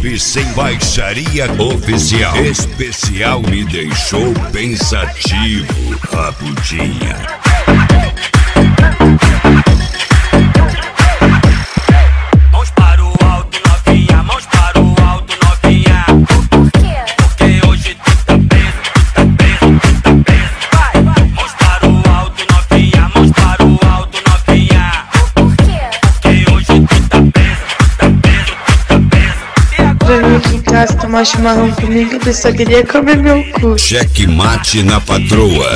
Equipe Sem Baixaria Oficial. Especial me deixou pensativo, Rabudinha. Mãos para o alto, novinha, mãos para o alto, novinha. Por quê? Porque hoje tu tá preso, tu tá preso, tu tá preso. Vai, vai. Mãos para o alto, novinha, mãos para o alto, novinha. Por quê? Porque hoje tu tá preso, tu tá preso, tu tá preso. E agora? Pra mim aqui em casa tomar chimarrão comigo, eu só queria comer meu cu. Cheque mate na patroa.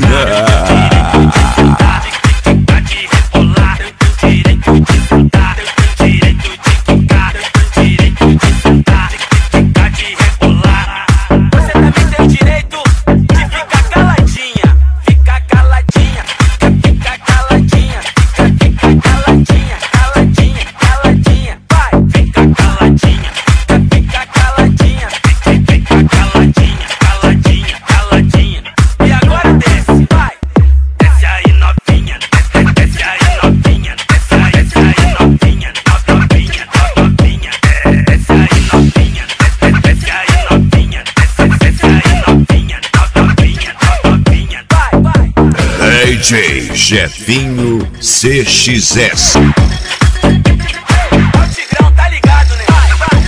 DJ Jefinho CXS. O Tigrão tá ligado, né?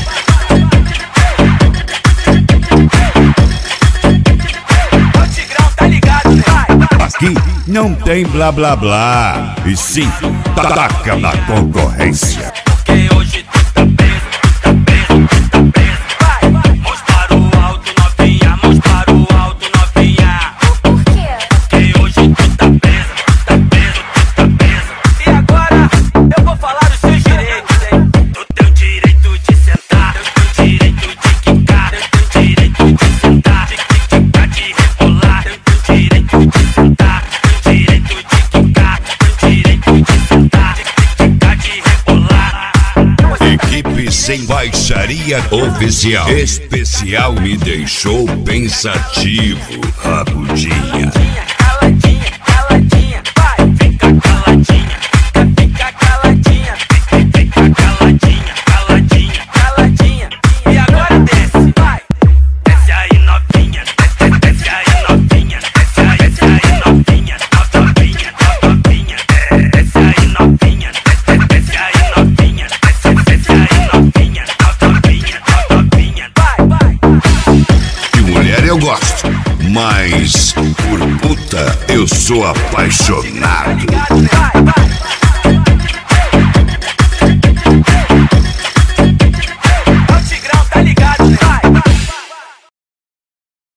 O Tigrão tá ligado, né? Aqui não tem blá blá blá, e sim taca na concorrência. Porque hoje tu tá preso, tu tá preso, tu tá preso. Vai, vai. Mãos para o alto, novinha, mãos para o alto, novinha. Por quê? Porque hoje tu tá preso, tu tá preso, tu tá preso. E agora eu vou falar os seus direitos, hein? Tu tem o direito de sentar, tu tem o direito de quicar, tu tem o direito de sentar, de quicar, de rebolar, tu tem o direito de sentar, tu tem o direito de quicar, tu tem o direito de sentar, de quicar, de rebolar. Equipe Sem Baixaria Oficial. Especial me deixou pensativo, Rabudinha. Caladinha, caladinha, vai, fica caladinha, fica caladinha, fica caladinha, caladinha, caladinha. E agora desce, vai, desce aí novinha, desce aí novinha, desce aí novinha, novinha, novinha, desce aí novinha, desce aí novinha, desce aí novinha, novinha, novinha, vai, vai. De mulher eu gosto, mas por puta eu sou apaixonado. Vai, vai.